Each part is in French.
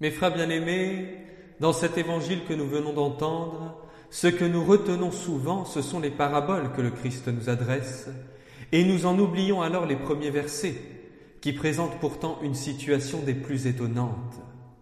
Mes frères bien-aimés, dans cet évangile que nous venons d'entendre, ce que nous retenons souvent, ce sont les paraboles que le Christ nous adresse, et nous en oublions alors les premiers versets, qui présentent pourtant une situation des plus étonnantes.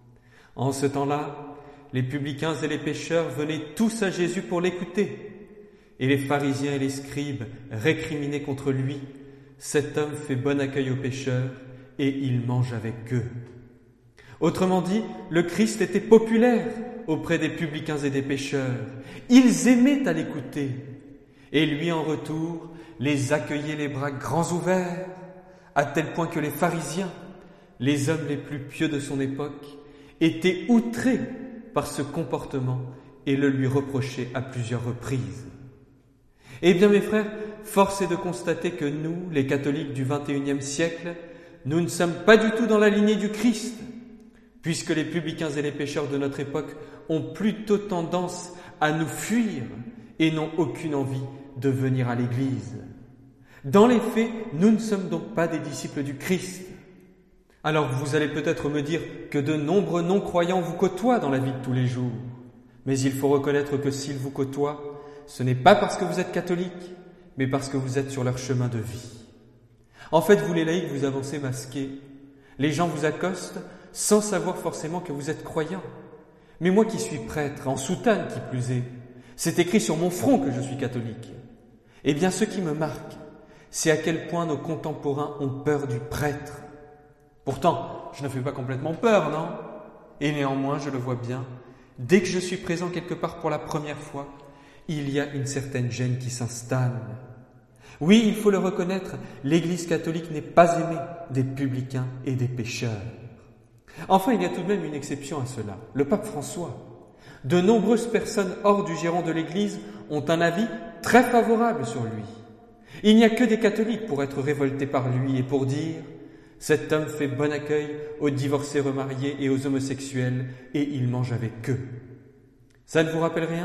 En ce temps-là, les publicains et les pécheurs venaient tous à Jésus pour l'écouter, et les pharisiens et les scribes récriminaient contre lui. Cet homme fait bon accueil aux pécheurs, et il mange avec eux. Autrement dit, le Christ était populaire auprès des publicains et des pécheurs. Ils aimaient à l'écouter. Et lui, en retour, les accueillait les bras grands ouverts, à tel point que les pharisiens, les hommes les plus pieux de son époque, étaient outrés par ce comportement et le lui reprochaient à plusieurs reprises. Eh bien, mes frères, force est de constater que nous, les catholiques du XXIe siècle, nous ne sommes pas du tout dans la lignée du Christ, puisque les publicains et les pécheurs de notre époque ont plutôt tendance à nous fuir et n'ont aucune envie de venir à l'Église. Dans les faits, nous ne sommes donc pas des disciples du Christ. Alors vous allez peut-être me dire que de nombreux non-croyants vous côtoient dans la vie de tous les jours. Mais il faut reconnaître que s'ils vous côtoient, ce n'est pas parce que vous êtes catholique, mais parce que vous êtes sur leur chemin de vie. En fait, vous les laïcs, vous avancez masqués. Les gens vous accostent sans savoir forcément que vous êtes croyant. Mais moi qui suis prêtre, en soutane qui plus est, c'est écrit sur mon front que je suis catholique. Eh bien, ce qui me marque, c'est à quel point nos contemporains ont peur du prêtre. Pourtant, je ne fais pas complètement peur, non? Et néanmoins, je le vois bien, dès que je suis présent quelque part pour la première fois, il y a une certaine gêne qui s'installe. Oui, il faut le reconnaître, l'Église catholique n'est pas aimée des publicains et des pécheurs. Enfin, il y a tout de même une exception à cela, le pape François. De nombreuses personnes hors du giron de l'Église ont un avis très favorable sur lui. Il n'y a que des catholiques pour être révoltés par lui et pour dire « Cet homme fait bon accueil aux divorcés remariés et aux homosexuels et il mange avec eux. » Ça ne vous rappelle rien?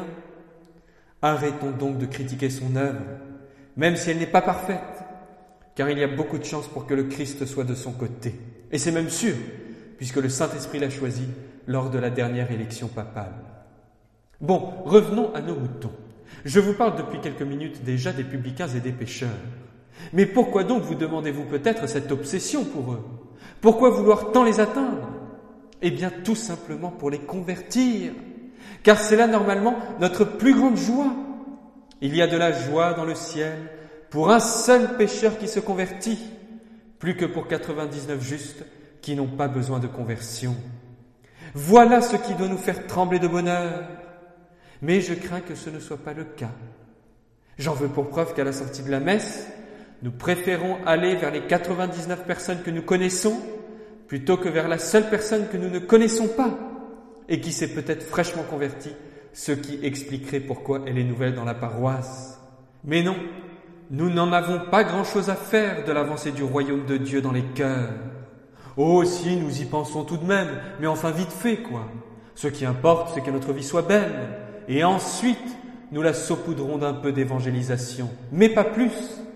Arrêtons donc de critiquer son œuvre, même si elle n'est pas parfaite, car il y a beaucoup de chances pour que le Christ soit de son côté. Et c'est même sûr, puisque le Saint-Esprit l'a choisi lors de la dernière élection papale. Bon, revenons à nos moutons. Je vous parle depuis quelques minutes déjà des publicains et des pécheurs. Mais pourquoi donc vous demandez-vous peut-être cette obsession pour eux? Pourquoi vouloir tant les atteindre? Eh bien, tout simplement pour les convertir, car c'est là normalement notre plus grande joie. Il y a de la joie dans le ciel pour un seul pécheur qui se convertit, plus que pour 99 justes qui n'ont pas besoin de conversion. Voilà ce qui doit nous faire trembler de bonheur. Mais je crains que ce ne soit pas le cas. J'en veux pour preuve qu'à la sortie de la messe, nous préférons aller vers les 99 personnes que nous connaissons plutôt que vers la seule personne que nous ne connaissons pas et qui s'est peut-être fraîchement convertie, ce qui expliquerait pourquoi elle est nouvelle dans la paroisse. Mais non, nous n'en avons pas grand-chose à faire de l'avancée du royaume de Dieu dans les cœurs. Oh si, nous y pensons tout de même, mais enfin vite fait, quoi. Ce qui importe, c'est que notre vie soit belle. Et ensuite, nous la saupoudrons d'un peu d'évangélisation. Mais pas plus.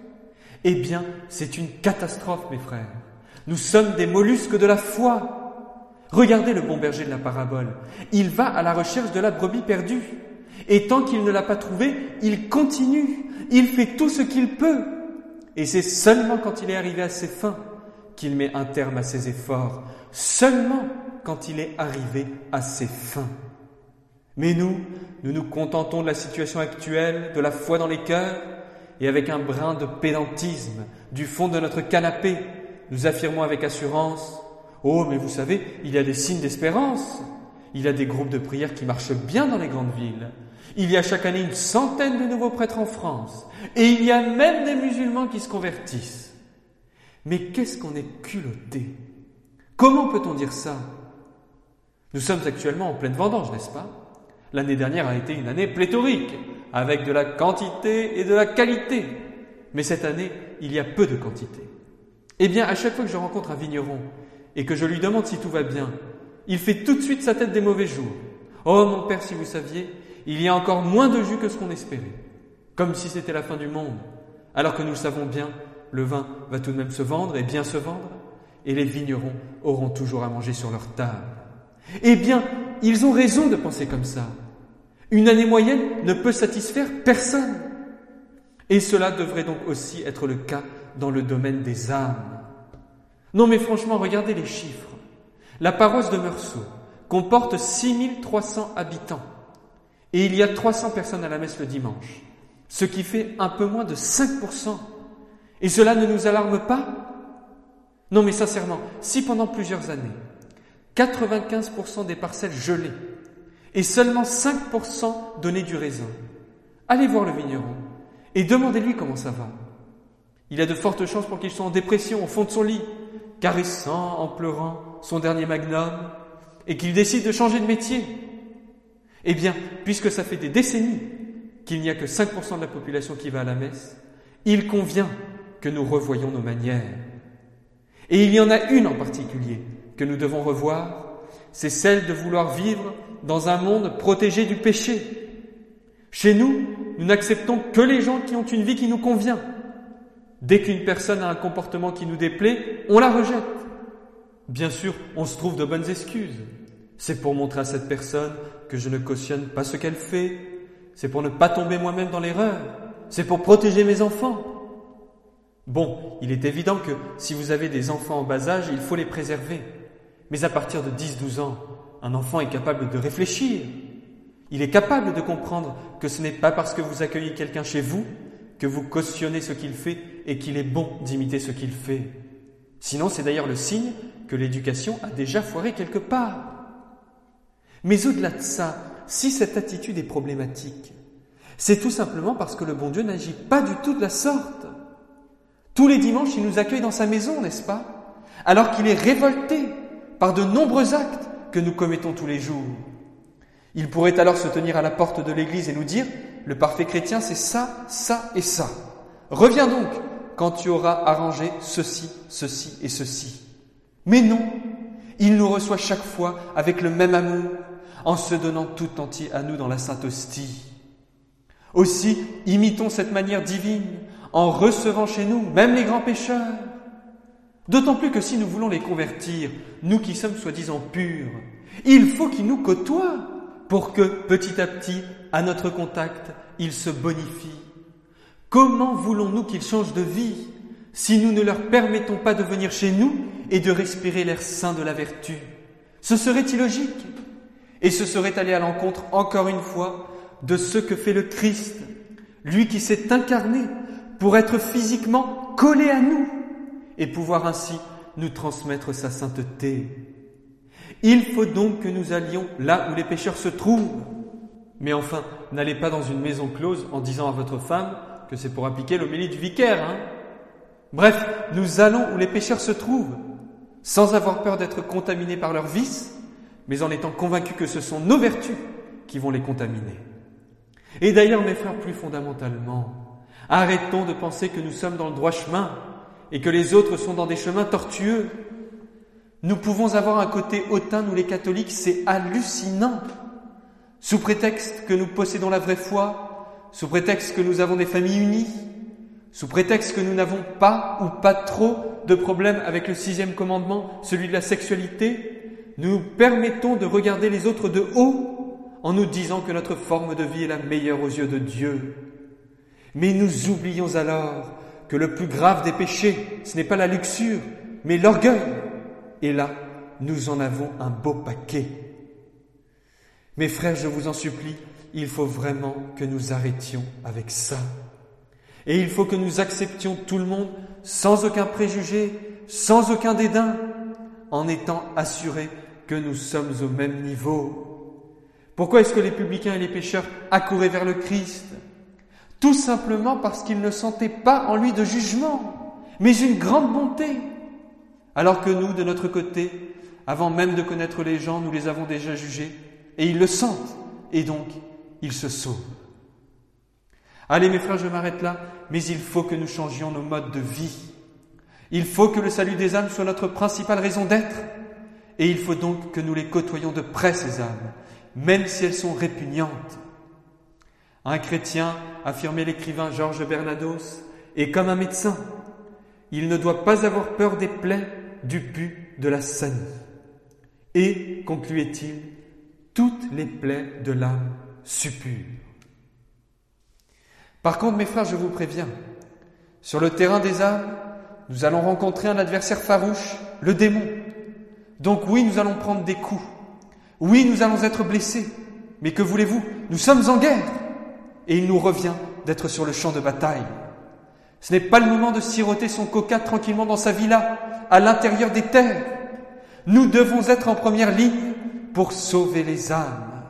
Eh bien, c'est une catastrophe, mes frères. Nous sommes des mollusques de la foi. Regardez le bon berger de la parabole. Il va à la recherche de la brebis perdue. Et tant qu'il ne l'a pas trouvée, il continue. Il fait tout ce qu'il peut. Et c'est seulement quand il est arrivé à ses fins qu'il met un terme à ses efforts, seulement quand il est arrivé à ses fins. Mais nous nous contentons de la situation actuelle, de la foi dans les cœurs, et avec un brin de pédantisme, du fond de notre canapé, nous affirmons avec assurance « Oh, mais vous savez, il y a des signes d'espérance. Il y a des groupes de prière qui marchent bien dans les grandes villes. Il y a chaque année 100 de nouveaux prêtres en France, et il y a même des musulmans qui se convertissent. » Mais qu'est-ce qu'on est culotté? Comment peut-on dire ça? Nous sommes actuellement en pleine vendange, n'est-ce pas? L'année dernière a été une année pléthorique, avec de la quantité et de la qualité. Mais cette année, il y a peu de quantité. Eh bien, à chaque fois que je rencontre un vigneron et que je lui demande si tout va bien, il fait tout de suite sa tête des mauvais jours. « Oh mon père, si vous saviez, il y a encore moins de jus que ce qu'on espérait. » Comme si c'était la fin du monde. Alors que nous le savons bien, le vin va tout de même se vendre et bien se vendre, et les vignerons auront toujours à manger sur leur table. Eh bien, ils ont raison de penser comme ça. Une année moyenne ne peut satisfaire personne. Et cela devrait donc aussi être le cas dans le domaine des âmes. Non mais franchement, regardez les chiffres. La paroisse de Meursault comporte 6300 habitants et il y a 300 personnes à la messe le dimanche, ce qui fait un peu moins de 5%. Et cela ne nous alarme pas? Non mais sincèrement, si pendant plusieurs années, 95% des parcelles gelées et seulement 5% donnaient du raisin, allez voir le vigneron et demandez-lui comment ça va. Il y a de fortes chances pour qu'il soit en dépression au fond de son lit, caressant en pleurant son dernier magnum, et qu'il décide de changer de métier. Eh bien, puisque ça fait des décennies qu'il n'y a que 5% de la population qui va à la messe, il convient que nous revoyions nos manières. Et il y en a une en particulier que nous devons revoir, c'est celle de vouloir vivre dans un monde protégé du péché. Chez nous, nous n'acceptons que les gens qui ont une vie qui nous convient. Dès qu'une personne a un comportement qui nous déplaît, on la rejette. Bien sûr, on se trouve de bonnes excuses. C'est pour montrer à cette personne que je ne cautionne pas ce qu'elle fait. C'est pour ne pas tomber moi-même dans l'erreur. C'est pour protéger mes enfants. Bon, il est évident que si vous avez des enfants en bas âge, il faut les préserver. Mais à partir de 10-12 ans, un enfant est capable de réfléchir. Il est capable de comprendre que ce n'est pas parce que vous accueillez quelqu'un chez vous que vous cautionnez ce qu'il fait et qu'il est bon d'imiter ce qu'il fait. Sinon, c'est d'ailleurs le signe que l'éducation a déjà foiré quelque part. Mais au-delà de ça, si cette attitude est problématique, c'est tout simplement parce que le bon Dieu n'agit pas du tout de la sorte. Tous les dimanches, il nous accueille dans sa maison, n'est-ce pas? Alors qu'il est révolté par de nombreux actes que nous commettons tous les jours. Il pourrait alors se tenir à la porte de l'église et nous dire « Le parfait chrétien, c'est ça, ça et ça. Reviens donc quand tu auras arrangé ceci, ceci et ceci. » Mais non, il nous reçoit chaque fois avec le même amour, en se donnant tout entier à nous dans la Sainte Hostie. Aussi, imitons cette manière divine en recevant chez nous même les grands pécheurs. D'autant plus que si nous voulons les convertir, nous qui sommes soi-disant purs, il faut qu'ils nous côtoient pour que, petit à petit, à notre contact, ils se bonifient. Comment voulons-nous qu'ils changent de vie si nous ne leur permettons pas de venir chez nous et de respirer l'air sain de la vertu? Ce serait illogique. Et ce serait aller à l'encontre, encore une fois, de ce que fait le Christ, lui qui s'est incarné pour être physiquement collé à nous et pouvoir ainsi nous transmettre sa sainteté. Il faut donc que nous allions là où les pécheurs se trouvent. Mais enfin, n'allez pas dans une maison close en disant à votre femme que c'est pour appliquer l'homélie du vicaire, hein. Bref, nous allons où les pécheurs se trouvent, sans avoir peur d'être contaminés par leurs vices, mais en étant convaincus que ce sont nos vertus qui vont les contaminer. Et d'ailleurs, mes frères, plus fondamentalement, arrêtons de penser que nous sommes dans le droit chemin et que les autres sont dans des chemins tortueux. Nous pouvons avoir un côté hautain, nous les catholiques, c'est hallucinant. Sous prétexte que nous possédons la vraie foi, sous prétexte que nous avons des familles unies, sous prétexte que nous n'avons pas ou pas trop de problèmes avec le 6e commandement, celui de la sexualité, nous nous permettons de regarder les autres de haut en nous disant que notre forme de vie est la meilleure aux yeux de Dieu. Mais nous oublions alors que le plus grave des péchés, ce n'est pas la luxure, mais l'orgueil. Et là, nous en avons un beau paquet. Mes frères, je vous en supplie, il faut vraiment que nous arrêtions avec ça. Et il faut que nous acceptions tout le monde sans aucun préjugé, sans aucun dédain, en étant assurés que nous sommes au même niveau. Pourquoi est-ce que les publicains et les pécheurs accouraient vers le Christ? Tout simplement parce qu'ils ne sentaient pas en lui de jugement, mais une grande bonté. Alors que nous, de notre côté, avant même de connaître les gens, nous les avons déjà jugés, et ils le sentent, et donc ils se sauvent. Allez mes frères, je m'arrête là, mais il faut que nous changions nos modes de vie. Il faut que le salut des âmes soit notre principale raison d'être, et il faut donc que nous les côtoyions de près, ces âmes, même si elles sont répugnantes. Un chrétien, affirmait l'écrivain Georges Bernados, est comme un médecin. Il ne doit pas avoir peur des plaies, du pus, de la sanie. et, concluait-il, toutes les plaies de l'âme suppurent. Par contre, mes frères, je vous préviens, sur le terrain des âmes, nous allons rencontrer un adversaire farouche, le démon. Donc oui, nous allons prendre des coups. Oui, nous allons être blessés. Mais que voulez-vous? Nous sommes en guerre. Et il nous revient d'être sur le champ de bataille. Ce n'est pas le moment de siroter son coca tranquillement dans sa villa, à l'intérieur des terres. Nous devons être en première ligne pour sauver les âmes.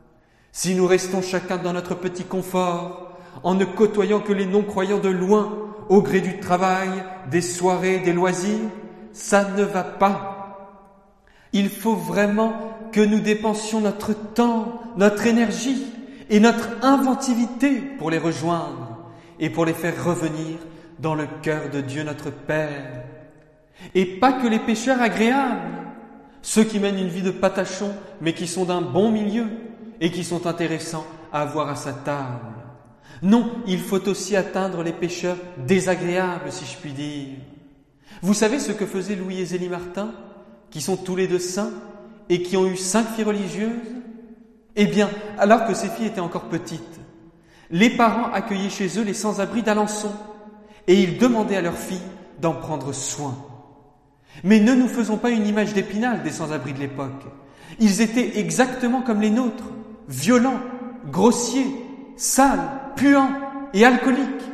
Si nous restons chacun dans notre petit confort, en ne côtoyant que les non-croyants de loin, au gré du travail, des soirées, des loisirs, ça ne va pas. Il faut vraiment que nous dépensions notre temps, notre énergie et notre inventivité pour les rejoindre et pour les faire revenir dans le cœur de Dieu notre Père. Et pas que les pécheurs agréables, ceux qui mènent une vie de patachon mais qui sont d'un bon milieu et qui sont intéressants à avoir à sa table. Non, il faut aussi atteindre les pécheurs désagréables, si je puis dire. Vous savez ce que faisaient Louis et Zélie Martin, qui sont tous les deux saints et qui ont eu 5 filles religieuses? Eh bien, alors que ces filles étaient encore petites, les parents accueillaient chez eux les sans-abri d'Alençon et ils demandaient à leurs filles d'en prendre soin. Mais ne nous faisons pas une image d'Épinal des sans-abri de l'époque. Ils étaient exactement comme les nôtres, violents, grossiers, sales, puants et alcooliques.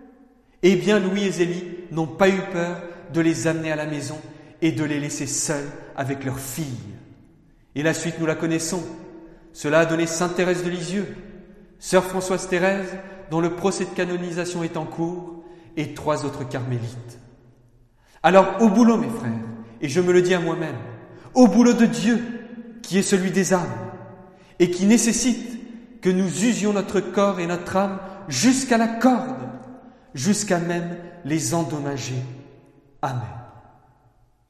Eh bien, Louis et Zélie n'ont pas eu peur de les amener à la maison et de les laisser seuls avec leurs filles. Et la suite, nous la connaissons. Cela a donné Sainte Thérèse de Lisieux, Sœur Françoise Thérèse, dont le procès de canonisation est en cours, et 3 autres carmélites. Alors, au boulot, mes frères, et je me le dis à moi-même, au boulot de Dieu, qui est celui des âmes, et qui nécessite que nous usions notre corps et notre âme jusqu'à la corde, jusqu'à même les endommager. Amen.